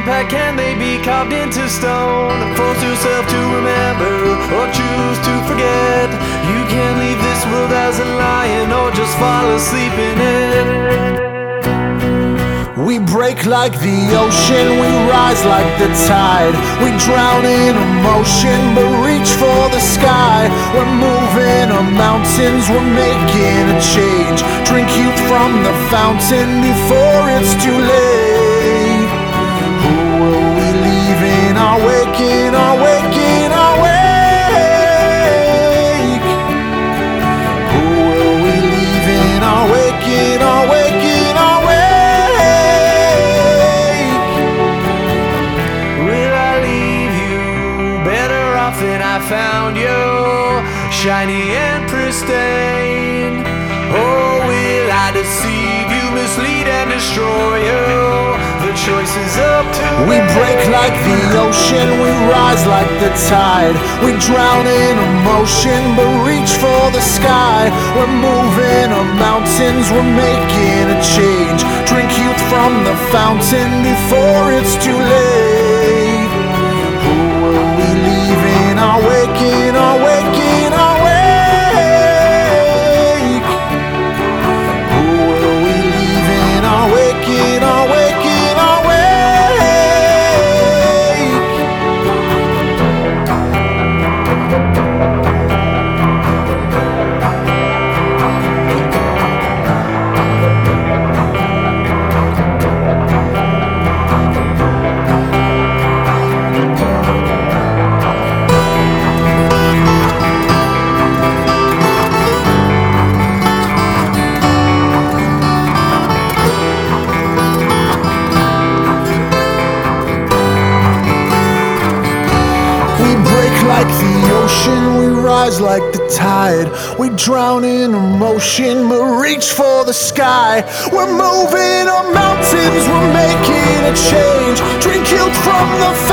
impact can they be carved into stone? Force yourself to remember or choose to forget. You can't leave this world as a lion or just fall asleep in it. We break like the ocean, we rise like the tide. We drown in emotion but reach for the sky. We're moving on mountains, we're making a change. Drink youth from the fountain before it's too late. Who will we leave in our wake, in our wake, in our wake? Who will we leave in our wake, in our wake, in our wake? Then I found you, shiny and pristine. Or will I deceive you, mislead and destroy you? The choice is up to We break like the ocean, we rise like the tide. We drown in emotion but reach for the sky. We're moving on mountains, we're making a change. Drink youth from the fountain before it's too late. Who will we leave in our wake, in our wake, in our wake? Who will we leave in our wake, in our wake, in our wake? Like the ocean, we rise like the tide. We drown in emotion, but reach for the sky. We're moving on mountains, we're making a change. Drink youth from the